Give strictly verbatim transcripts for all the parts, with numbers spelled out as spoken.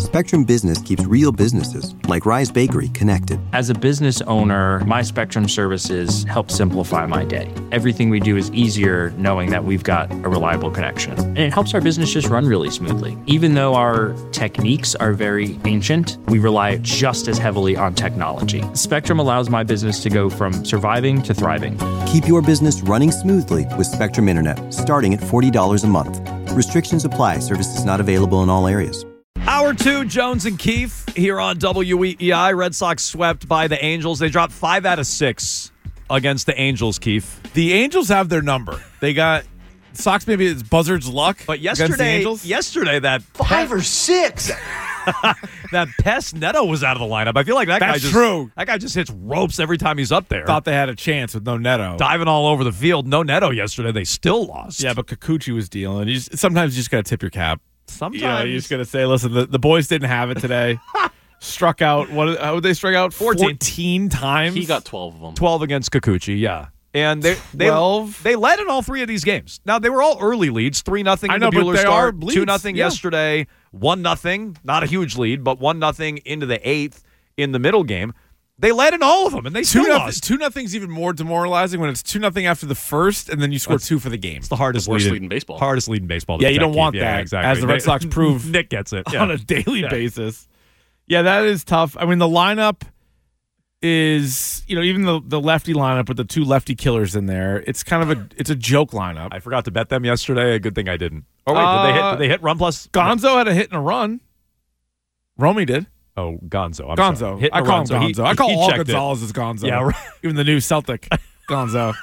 Spectrum Business keeps real businesses, like Rise Bakery, connected. As a business owner, my Spectrum services help simplify my day. Everything we do is easier knowing that we've got a reliable connection. And it helps our business just run really smoothly. Even though our techniques are very ancient, we rely just as heavily on technology. Spectrum allows my business to go from surviving to thriving. Keep your business running smoothly with Spectrum Internet, starting at forty dollars a month. Restrictions apply. Services not available in all areas. Hour two, Jones and Keefe here on W E E I. Red Sox swept by the Angels. They dropped five out of six against the Angels, Keefe. The Angels have their number. They got Sox, maybe it's Buzzard's luck. But yesterday, yesterday that five pe- or six. that pest Neto was out of the lineup. I feel like that That's guy just true. That guy just hits ropes every time he's up there. Thought they had a chance with no Neto. Diving all over the field. No Neto yesterday. They still lost. Yeah, but Kikuchi was dealing. You just, sometimes you just got to tip your cap. Sometimes. You know, you just got to say, listen, the, the boys didn't have it today. Struck out, what? How would they strike out? fourteen. fourteen times? He got twelve of them. twelve against Kikuchi, yeah. And they they, twelve? they led in all three of these games. Now, they were all early leads, three nothing in know, the but Buehler they start, are leads, two nothing yeah. yesterday, one nothing, not a huge lead, but one nothing into the eighth in the middle game. They led in all of them, and they still two nothing, lost. Two nothing's even more demoralizing when it's two nothing after the first, and then you score That's, two for the game. It's the hardest the worst lead, lead in baseball. Hardest lead in baseball. Yeah, you don't Keith. want yeah, that, exactly. as the Red Sox prove. Nick gets it yeah. on a daily yeah. basis. Yeah, that is tough. I mean, the lineup is, you know, even the, the lefty lineup with the two lefty killers in there, it's kind of a it's a joke lineup. I forgot to bet them yesterday. A good thing I didn't. Oh, wait, uh, did, they hit, did they hit run plus? Gonzo had a hit and a run. Romy did. Oh, Gonzo. I'm Gonzo. sorry. I call him so Gonzo. He, I call he all checked Gonzalez it. as Gonzo. Yeah, right. Even the new Celtic Gonzo.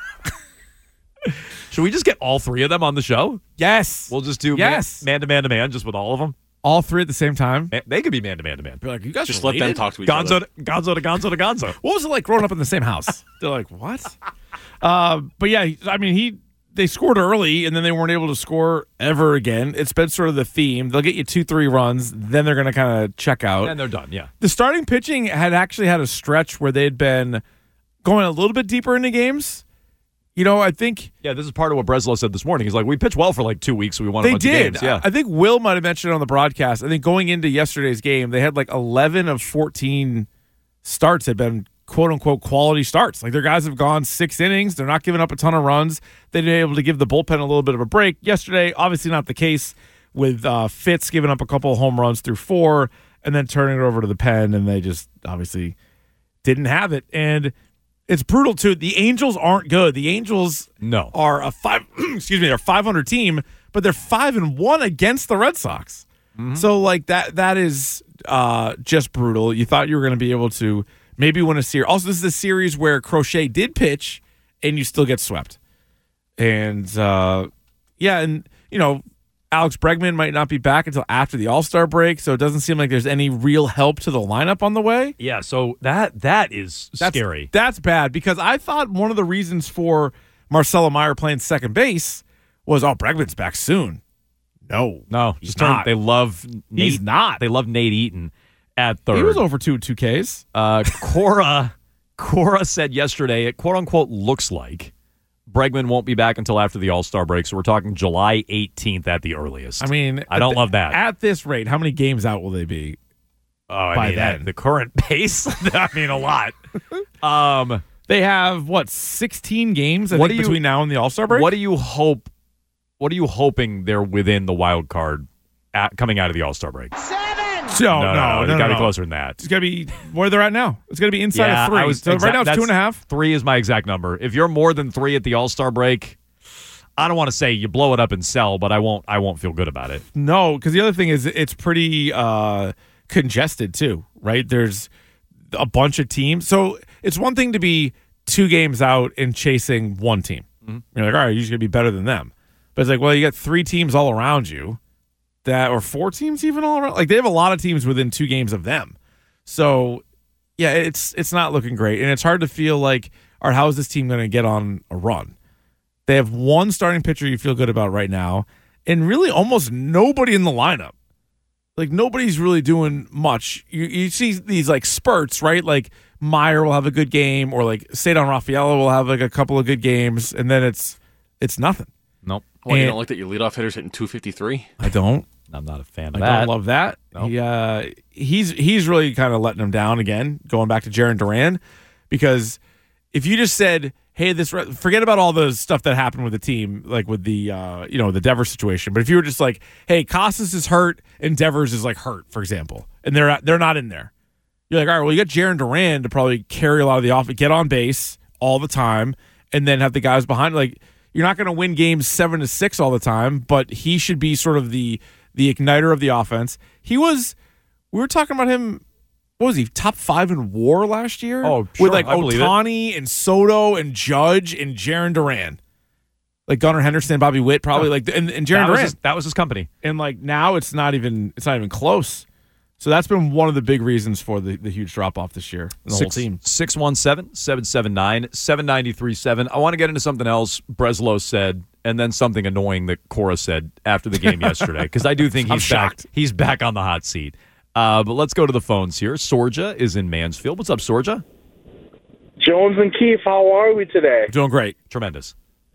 Should we just get all three of them on the show? Yes. We'll just do yes. man, man to man to man just with all of them. All three at the same time? Man, they could be man to man to man. Be like, you guys just related? let them talk to each Gonzo other. to, Gonzo to Gonzo to Gonzo. What was it like growing up in the same house? They're like, what? uh, but yeah, I mean, he they scored early, and then they weren't able to score ever again. It's been sort of the theme. They'll get you two, three runs, then they're going to kind of check out. And they're done, yeah. The starting pitching had actually had a stretch where they'd been going a little bit deeper into games. You know, I think... Yeah, this is part of what Breslow said this morning. He's like, we pitched well for like two weeks, so we won a they bunch did. of games. Yeah. I think Will might have mentioned it on the broadcast. I think going into yesterday's game, they had like eleven of fourteen starts had been quote-unquote quality starts. Like, their guys have gone six innings. They're not giving up a ton of runs. They've been able to give the bullpen a little bit of a break. Yesterday, obviously not the case with uh, Fitz giving up a couple of home runs through four and then turning it over to the pen, and they just obviously didn't have it. And it's brutal, too. The Angels aren't good. The Angels no. are a five excuse me, they're a five hundred team, but they're five and one against the Red Sox. Mm-hmm. So, like, that that is uh, just brutal. You thought you were going to be able to maybe win a series. Also, this is a series where Crochet did pitch, and you still get swept. And, uh, yeah, and, you know, Alex Bregman might not be back until after the All-Star break, so it doesn't seem like there's any real help to the lineup on the way. Yeah, so that that is that's, scary. That's bad, because I thought one of the reasons for Marcelo Meyer playing second base was, oh, Bregman's back soon. No. No, he's just not. They love Nate. He's not. They love Nate Eaton at third. He was over two two Ks. Uh, Cora, Cora said yesterday, it quote-unquote looks like Bregman won't be back until after the All-Star break, so we're talking July eighteenth at the earliest. I mean, I don't th- love that. At this rate, how many games out will they be? Oh, I by mean, then? at the current pace, I mean, a lot. Um, they have, what, sixteen games I what think, do you, between now and the All-Star break? What do you hope? What are you hoping they're within the wild card at, coming out of the All-Star break? No, no, no, no, no. it's no, got to no. be closer than that. It's got to be where they're at now. It's got to be inside yeah, of three. I was, so exact, right now it's two and a half. Three is my exact number. If you're more than three at the All-Star break, I don't want to say you blow it up and sell, but I won't. I won't feel good about it. No, because the other thing is it's pretty uh, congested too, right? There's a bunch of teams, so it's one thing to be two games out and chasing one team. Mm-hmm. You're like, all right, you're just gonna be better than them. But it's like, well, you got three teams all around you, that or four teams even all around. Like they have a lot of teams within two games of them. So yeah, it's it's not looking great, and it's hard to feel like, all right, how is this team going to get on a run? They have one starting pitcher you feel good about right now, and really almost nobody in the lineup. Like, nobody's really doing much. You, you see these, like, spurts, right? Like, Meyer will have a good game, or, like, Cedar Rafaela will have, like, a couple of good games, and then it's it's nothing. Nope. Well, you And- don't like that your leadoff hitter's hitting two fifty-three? I don't. I'm not a fan of I that. don't love that. Nope. He, uh, he's he's really kind of letting him down again, going back to Jarren Duran, because if you just said, hey, this forget about all the stuff that happened with the team, like with the uh, you know the Devers situation, but if you were just like, hey, Costas is hurt and Devers is like hurt, for example, and they're they're not in there, you're like, all right, well, you got Jarren Duran to probably carry a lot of the offense, get on base all the time, and then have the guys behind. Like, you're not going to win games seven to six all the time, but he should be sort of the the igniter of the offense. He was, we were talking about him, what was he, top five in WAR last year? Oh, sure, with like I believe it. Ohtani and Soto and Judge and Jarren Duran. Like Gunnar Henderson, Bobby Witt, probably Oh. like, and, and Jarren That was, Duran. his, that was his company. And like now it's not even, it's not even close. So that's been one of the big reasons for the, the huge drop off this year in the whole team. six one seven, seven seven nine, seven nine three seven. I want to get into something else Breslow said, and then something annoying that Cora said after the game yesterday, because I do think I'm he's back. shocked. He's back on the hot seat. Uh, but let's go to the phones here. Sorja is in Mansfield. What's up, Sorja? Jones and Keefe, how are we today? Doing great. Tremendous.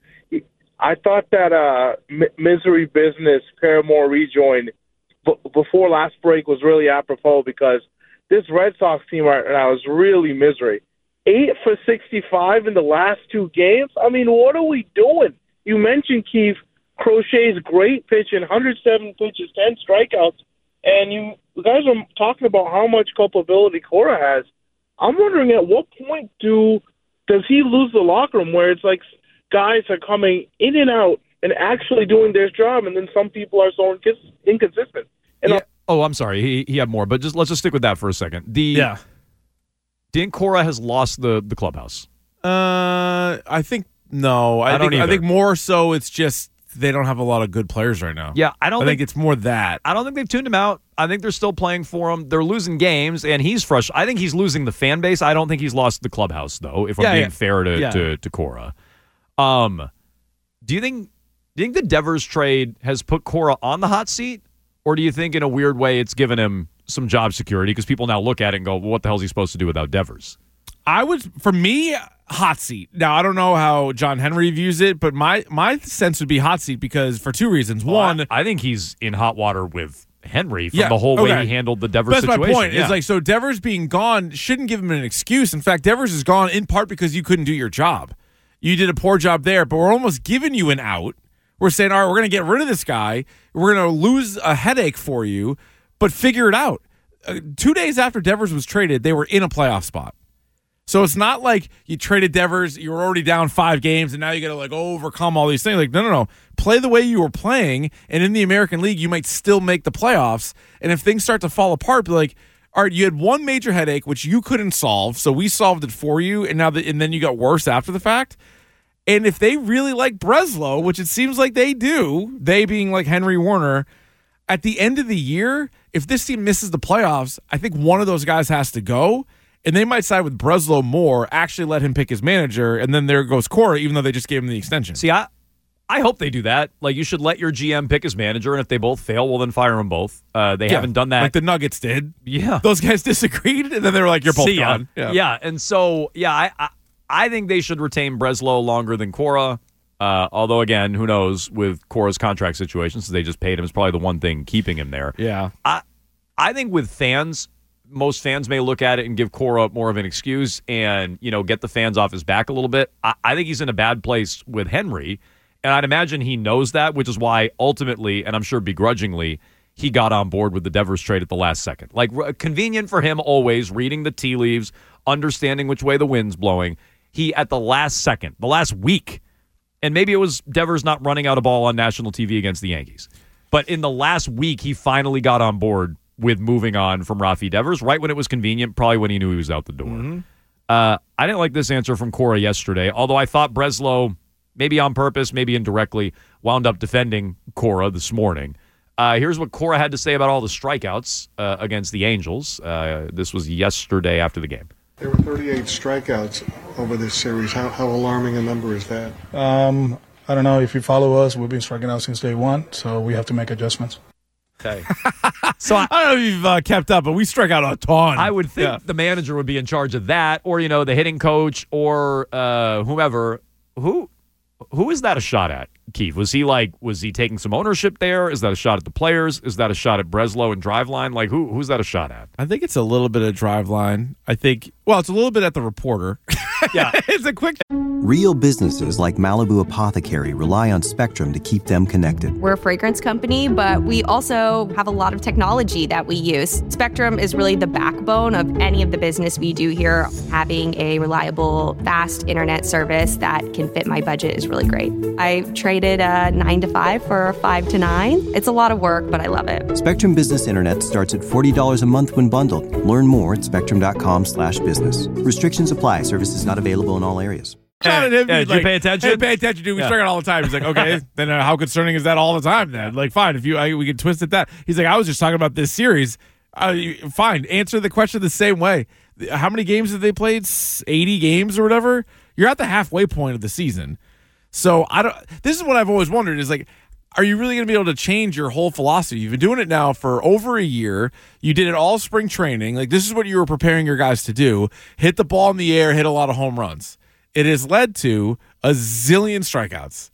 I thought that uh, M- Misery Business Paramore rejoin b- before last break was really apropos, because this Red Sox team right now is really misery. Eight for sixty-five in the last two games? I mean, what are we doing? You mentioned, Keefe, Crochet's great pitching, one hundred seven pitches, ten strikeouts, and you guys are talking about how much culpability Cora has. I'm wondering, at what point do does he lose the locker room, where it's like guys are coming in and out and actually doing their job, and then some people are so incons- inconsistent. And Yeah. Oh, I'm sorry. He he had more, but just let's just stick with that for a second. The Yeah. Dan Cora has lost the the clubhouse. Uh, I think no. I, I don't think I either. think more so it's just they don't have a lot of good players right now. Yeah, I don't I think, think it's more that. I don't think they've tuned him out. I think they're still playing for him. They're losing games, and he's frustrated. I think he's losing the fan base. I don't think he's lost the clubhouse, though. If I'm Yeah, being yeah. fair to, Yeah. to to Cora, um, do you think do you think the Devers trade has put Cora on the hot seat, or do you think in a weird way it's given him some job security because people now look at it and go, well, "What the hell is he supposed to do without Devers?" I would, for me, hot seat. Now I don't know how John Henry views it, but my my sense would be hot seat because for two reasons. One, I, I think he's in hot water with Henry from Yeah, the whole way okay. he handled the Devers that's situation. my point. Yeah. Is like so Devers being gone shouldn't give him an excuse. In fact, Devers is gone in part because you couldn't do your job. You did a poor job there, but we're almost giving you an out. We're saying, all right, we're going to get rid of this guy. We're going to lose a headache for you, but figure it out. Uh, two days after Devers was traded, they were in a playoff spot. So it's not like you traded Devers, you were already down five games, and now you got to like overcome all these things. Like, no, no, no. Play the way you were playing, and in the American League, you might still make the playoffs. And if things start to fall apart, be like, all right, you had one major headache which you couldn't solve, so we solved it for you, and now the, and then you got worse after the fact. And if they really like Breslow, which it seems like they do, they being like Henry Warner, at the end of the year, if this team misses the playoffs, I think one of those guys has to go. And they might side with Breslow more, actually let him pick his manager, and then there goes Cora, even though they just gave him the extension. See, I I hope they do that. Like, you should let your G M pick his manager, and if they both fail, well, then fire them both. Uh, they Yeah, haven't done that. like the Nuggets did. Yeah. Those guys disagreed, and then they were like, you're both See ya. gone. Yeah. And so, yeah, I, I I think they should retain Breslow longer than Cora. Uh, although, again, who knows with Cora's contract situation, since they just paid him, is probably the one thing keeping him there. Yeah. I I think with fans, most fans may look at it and give Cora more of an excuse and, you know, get the fans off his back a little bit. I, I think he's in a bad place with Henry, and I'd imagine he knows that, which is why ultimately, and I'm sure begrudgingly, he got on board with the Devers trade at the last second. Like, r- convenient for him always, reading the tea leaves, understanding which way the wind's blowing. He, at the last second, the last week, and maybe it was Devers not running out a ball on national T V against the Yankees, but in the last week, he finally got on board with moving on from Rafi Devers, right when it was convenient, probably when he knew he was out the door. Mm-hmm. Uh, I didn't like this answer from Cora yesterday, although I thought Breslow, maybe on purpose, maybe indirectly, wound up defending Cora this morning. Uh, here's what Cora had to say about all the strikeouts uh, against the Angels. Uh, this was yesterday after the game. There were thirty-eight strikeouts over this series. How, how alarming a number is that? Um, I don't know. If you follow us, we've been striking out since day one, so we have to make adjustments. Okay. So I, I don't know if you've uh, kept up, but we struck out a ton. I would think Yeah. the manager would be in charge of that, or, you know, the hitting coach, or uh, whomever. Who Who is that a shot at, Keith? Was he like, was he taking some ownership there? Is that a shot at the players? Is that a shot at Breslow and Driveline? Like, who who's that a shot at? I think it's a little bit of Driveline. I think, well, it's a little bit at the reporter. Yeah. It's a quick. Real businesses like Malibu Apothecary rely on Spectrum to keep them connected. We're a fragrance company, but we also have a lot of technology that we use. Spectrum is really the backbone of any of the business we do here. Having a reliable, fast internet service that can fit my budget is really great. I traded a nine to five for a five to nine. It's a lot of work, but I love it. Spectrum Business Internet starts at forty dollars a month when bundled. Learn more at spectrum.com slash business. Restrictions apply. Services not available in all areas. Hey, Hey, did you pay attention? Hey, pay attention, dude. We Yeah. strike it all the time. He's like, okay, then uh, how concerning is that all the time then? Like, fine, if you I, we can twist it that. He's like, I was just talking about this series. Uh, you- fine, answer the question the same way. How many games have they played? S- eighty games or whatever? You're at the halfway point of the season. So I don't. This is what I've always wondered is like, are you really going to be able to change your whole philosophy? You've been doing it now for over a year. You did it all spring training. Like, this is what you were preparing your guys to do. Hit the ball in the air, hit a lot of home runs. It has led to a zillion strikeouts.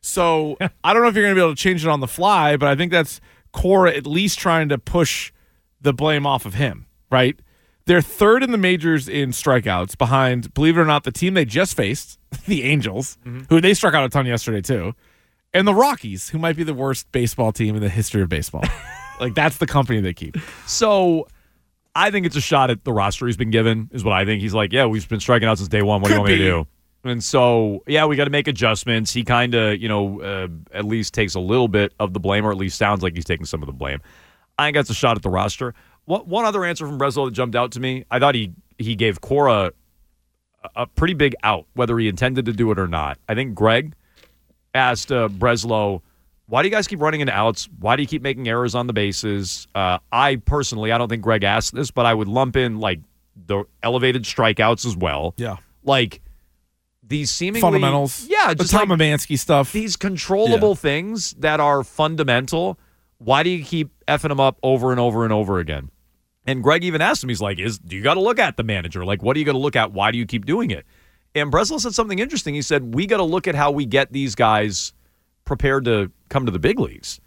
So I don't know if you're going to be able to change it on the fly, but I think that's Cora at least trying to push the blame off of him, right? They're third in the majors in strikeouts behind, believe it or not, the team they just faced, the Angels, mm-hmm. who they struck out a ton yesterday too, and the Rockies, who might be the worst baseball team in the history of baseball. Like, that's the company they keep. So I think it's a shot at the roster he's been given, is what I think. He's like, yeah, we've been striking out since day one. What Could do you want me be. to do? And so, yeah, we got to make adjustments. He kind of, you know, uh, at least takes a little bit of the blame, or at least sounds like he's taking some of the blame. I think that's a shot at the roster. One, one other answer from Breslow that jumped out to me, I thought he, he gave Cora a, a pretty big out, whether he intended to do it or not. I think Greg asked uh, Breslow, why do you guys keep running into outs? Why do you keep making errors on the bases? Uh, I personally, I don't think Greg asked this, but I would lump in like the elevated strikeouts as well. Yeah. Like these seemingly fundamentals. Yeah, the just Tom like Amansky stuff. these controllable Yeah. things that are fundamental. Why do you keep effing them up over and over and over again? And Greg even asked him, he's like, "Is do you got to look at the manager? Like, what are you going to look at? Why do you keep doing it?" And Breslow said something interesting. He said, "We got to look at how we get these guys prepared to come to the big leagues."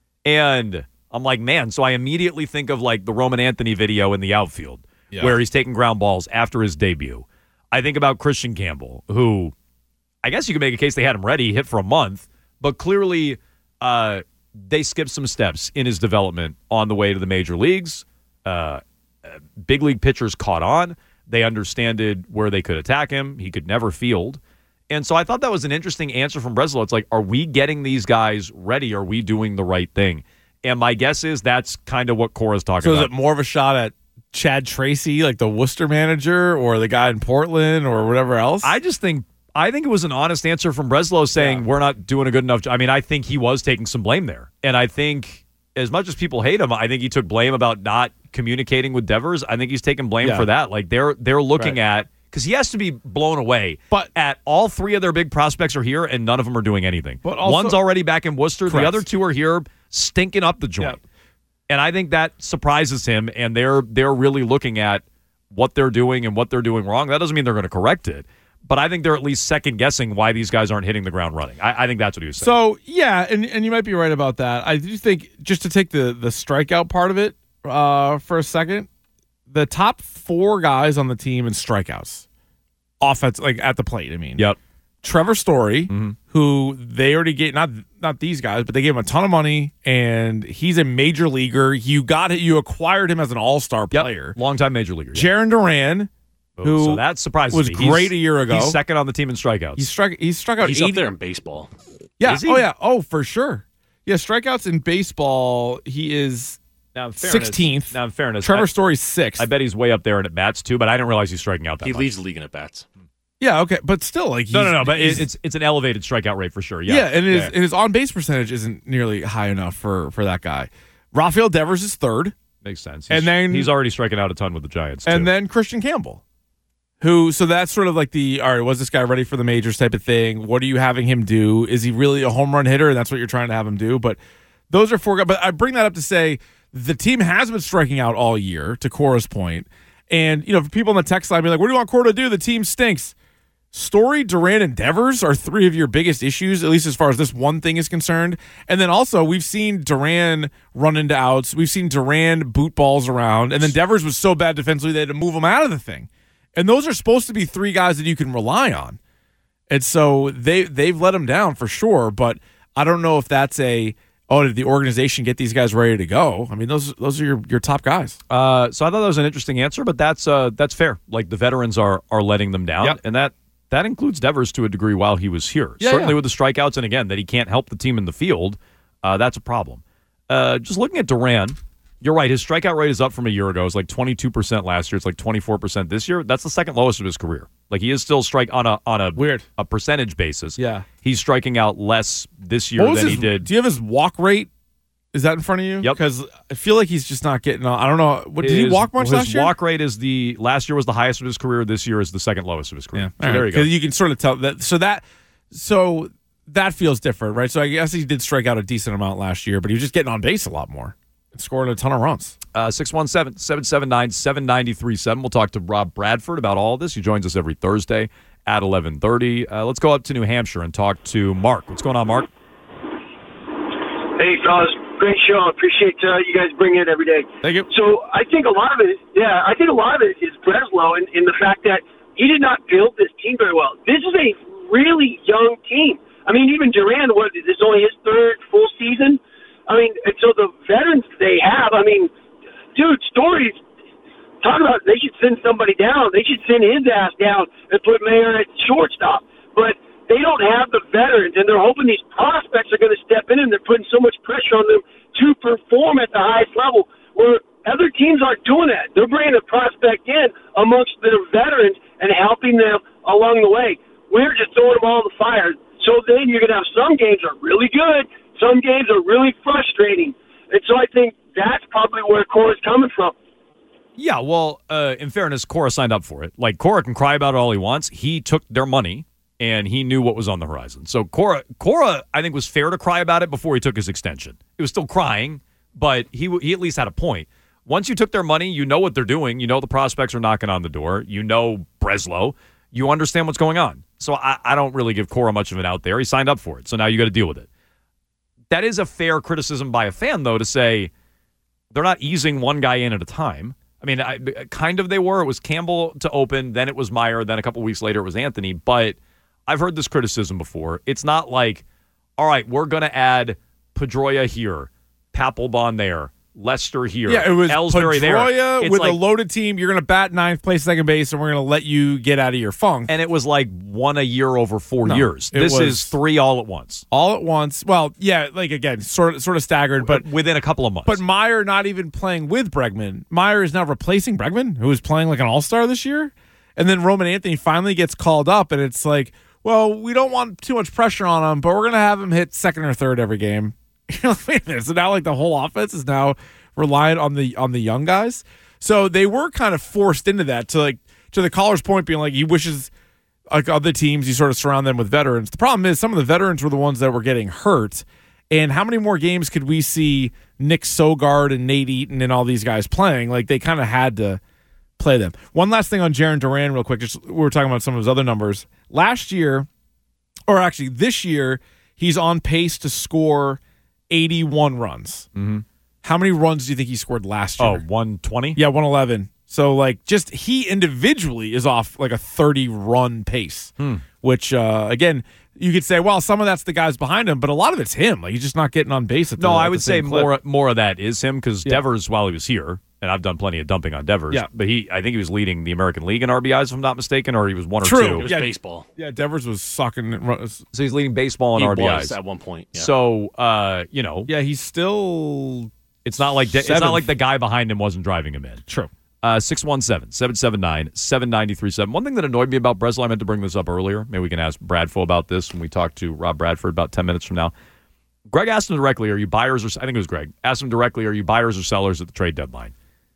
And I'm like, man, so I immediately think of like the Roman Anthony video in the outfield Yeah. where he's taking ground balls after his debut. I think about Christian Campbell, who I guess you could make a case they had him ready, hit for a month, but clearly uh, they skipped some steps in his development on the way to the major leagues. Uh, big league pitchers caught on. They understood where they could attack him. He could never field. And so I thought that was an interesting answer from Breslow. It's like, are we getting these guys ready? Are we doing the right thing? And my guess is that's kind of what Cora's talking So is about. it more of a shot at Chad Tracy, like the Worcester manager, or the guy in Portland, or whatever else? I just think I think it was an honest answer from Breslow saying Yeah. we're not doing a good enough job. I mean, I think he was taking some blame there. And I think as much as people hate him, I think he took blame about not communicating with Devers. I think he's taking blame Yeah. for that. Like they're they're looking Right. at because he has to be blown away. But- at all three of their big prospects are here, and none of them are doing anything. But also- One's already back in Worcester. Correct. The other two are here, stinking up the joint. Yeah. And I think that surprises him. And they're they're really looking at what they're doing and what they're doing wrong. That doesn't mean they're going to correct it. But I think they're at least second guessing why these guys aren't hitting the ground running. I, I think that's what he was saying. So yeah, and, and you might be right about that. I do think, just to take the the strikeout part of it uh, for a second, the top four guys on the team in strikeouts, offense, like at the plate. I mean, Yep. Trevor Story, Mm-hmm. who they already gave not not these guys, but they gave him a ton of money, and he's a major leaguer. You got it. You acquired him as an all star Yep. player. Longtime major leaguer. Yep. Jaron Duran, who so that surprises was me. He's- great a year ago. He's second on the team in strikeouts. He struck. He struck out. He's eighty up there in baseball. Yeah. Is he? Oh yeah. Oh, for sure. Yeah. Strikeouts in baseball, he is now, in fairness, sixteenth. Now, in fairness, Trevor I, Story's sixth. I bet he's way up there in at bats too. But I didn't realize he's striking out that He much. leads the league in at bats. Yeah. Okay. But still, like, he's, no, no, no. But he's- it, it's it's an elevated strikeout rate for sure. yeah, Yeah, and his Yeah. and his on base percentage isn't nearly high enough for for that guy. Rafael Devers is third, makes sense. and He's- then- he's already striking out a ton with the Giants. Too. and then Christian Campbell, who. So that's sort of like the all right. Was this guy ready for the majors type of thing? What are you having him do? Is he really a home run hitter? And that's what you're trying to have him do. But those are four guys. But I bring that up to say the team has been striking out all year. To Cora's point, and you know, for people on the text line be like, "What do you want Cora to do? The team stinks." Story, Durant, and Devers are three of your biggest issues, at least as far as this one thing is concerned. And then also, we've seen Durant run into outs. We've seen Durant boot balls around. And then Devers was so bad defensively, they had to move him out of the thing. And those are supposed to be three guys that you can rely on. And so they, they've let him down for sure. But I don't know if that's a, oh, did the organization get these guys ready to go? I mean, those those are your, your top guys. Uh, so I thought that was an interesting answer, but that's uh, that's fair. Like, the veterans are are letting them down. Yep. And that That includes Devers to a degree while he was here. Yeah, Certainly yeah. with the strikeouts, and again, that he can't help the team in the field, uh, that's a problem. Uh, just looking at Duran, you're right. His strikeout rate is up from a year ago. It was like twenty-two percent last year. It's like twenty-four percent this year. That's the second lowest of his career. Like, he is still strike on a on a Weird. a percentage basis. Yeah. He's striking out less this year What was than his, he did. Do you have his walk rate? Is that in front of you? Yep. Because I feel like he's just not getting on. I don't know. What, did he His- walk much his last year? walk rate is the last year was the highest of his career. This year is the second lowest of his career. Yeah. So there you go. Because you can sort of tell that. So that, so that feels different, right? So I guess he did strike out a decent amount last year, but he was just getting on base a lot more and scoring a ton of runs. Uh, six one seven, seven seven nine, seven nine three seven. We'll talk to Rob Bradford about all of this. He joins us every Thursday at eleven thirty. Uh, let's go up to New Hampshire and talk to Mark. What's going on, Mark? Hey, fellas. Great show. Appreciate uh, you guys bringing it every day. Thank you. So I think a lot of it, yeah, I think a lot of it is Breslow in, in the fact that he did not build this team very well. This is a really young team. I mean, even Duran, what, this is only his third full season. I mean, and so the veterans they have, I mean, dude, Story's talking about they should send somebody down. They should send his ass down and put Mayer at shortstop. But they don't have the veterans, and they're hoping these prospects are going to step in, and they're putting so much pressure on them to perform at the highest level, where other teams aren't doing that. They're bringing a prospect in amongst their veterans and helping them along the way. We're just throwing them all in the fire. So then you're going to have some games are really good, some games are really frustrating. And so I think that's probably where Cora's coming from. Yeah, well, uh, in fairness, Cora signed up for it. Like, Cora can cry about it all he wants. He took their money, and he knew what was on the horizon. So Cora, Cora, I think, was fair to cry about it before he took his extension. It was still crying, but he he at least had a point. Once you took their money, you know what they're doing. You know the prospects are knocking on the door. You know Breslow. You understand what's going on. So I, I don't really give Cora much of an out there. He signed up for it, so now you got to deal with it. That is a fair criticism by a fan, though, to say they're not easing one guy in at a time. I mean, I, kind of they were. It was Campbell to open, then it was Meyer, then a couple weeks later it was Anthony. But I've heard this criticism before. It's not like, all right, we're going to add Pedroia here, Papelbon there, Lester here, Yeah, it was Ellsbury there. Pedroia It's with like, a loaded team. You're going to bat ninth, play second base, and we're going to let you get out of your funk. and it was like one a year over four No, years. it This was- is three all at once, all at once. Well, yeah, like again, sort of, sort of staggered, but within a couple of months. but Meyer not even playing with Bregman. Meyer is now replacing Bregman, who was playing like an all-star this year. And then Roman Anthony finally gets called up, and it's like, well, we don't want too much pressure on him, but we're going to have him hit second or third every game. You know, wait a minute. So now, like, the whole offense is now reliant on the on the young guys. So they were kind of forced into that. To like to the caller's point, being like, he wishes like other teams, you sort of surround them with veterans. The problem is some of the veterans were the ones that were getting hurt. And how many more games could we see Nick Sogard and Nate Eaton and all these guys playing? Like, they kind of had to play them. One last thing on Jarren Duran real quick. Just we were talking about some of his other numbers. Last year, or actually this year, he's on pace to score eighty-one runs. Mm-hmm. How many runs do you think he scored last year? Oh, one twenty? Yeah, one eleven. So, like, just he individually is off like a thirty-run pace, Hmm. which, uh, again, you could say, well, some of that's the guys behind him, but a lot of it's him. Like, he's just not getting on base at the No, at I the would say same clip. more more of that is him because Yeah. Devers, while he was here, and I've done plenty of dumping on Devers, Yeah. but he, I think he was leading the American League in R B Is, if I'm not mistaken, or he was one or True. two. It was Yeah. baseball. Yeah, Devers was sucking. runs. So he's leading baseball in He R B Is was at one point. Yeah. So, uh, you know, Yeah, he's still it's not like it's Seventh. not like the guy behind him wasn't driving him in. true. Uh, six one seven, seven seven nine, seven nine three seven. One thing that annoyed me about Breslow, I meant to bring this up earlier. Maybe we can ask Bradfo about this when we talk to Rob Bradford about ten minutes from now. Greg asked him directly, are you buyers or, I think it was Greg, asked him directly, are you buyers or sellers at the trade deadline?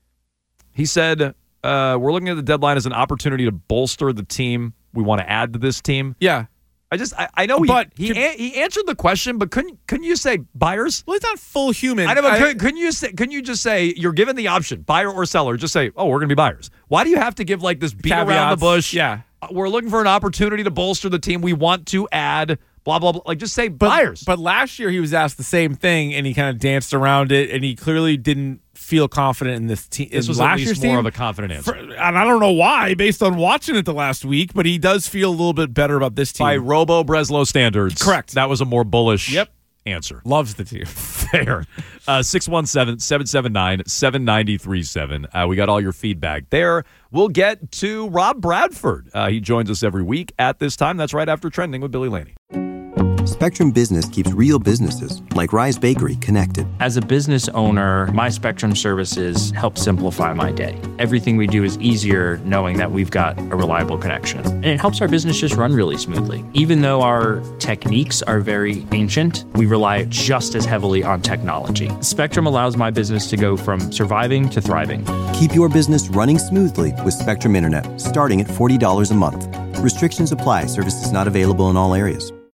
He said, uh, we're looking at the deadline as an opportunity to bolster the team. We want to add to this team. Yeah. I just, I, I know he, But he, can- a- he answered the question, but couldn't, couldn't you say buyers? Well, he's not full human. I know, but I- couldn't, couldn't you say, couldn't you just say you're given the option, buyer or seller? Just say, oh, we're going to be buyers. Why do you have to give like this beat around the Caveats. bush? Yeah. we're looking for an opportunity to bolster the team. We want to add blah, blah, blah. Like, just say but, buyers. But last year he was asked the same thing, and he kind of danced around it, and he clearly didn't feel confident in this team. This was last at least year's more team. of a confident answer. For, and I don't know why, based on watching it the last week, but he does feel a little bit better about this team. By Robo Breslow standards. Correct. That was a more bullish Yep. answer. Loves the team. Fair. Uh, six one seven, seven seven nine, seven nine three seven. Uh, we got all your feedback there. We'll get to Rob Bradford. Uh, he joins us every week at this time. That's right after Trending with Billy Laney. Spectrum Business keeps real businesses, like Rise Bakery, connected. As a business owner, my Spectrum services help simplify my day. Everything we do is easier knowing that we've got a reliable connection. And it helps our business just run really smoothly. Even though our techniques are very ancient, we rely just as heavily on technology. Spectrum allows my business to go from surviving to thriving. Keep your business running smoothly with Spectrum Internet, starting at forty dollars a month. Restrictions apply. Services not available in all areas.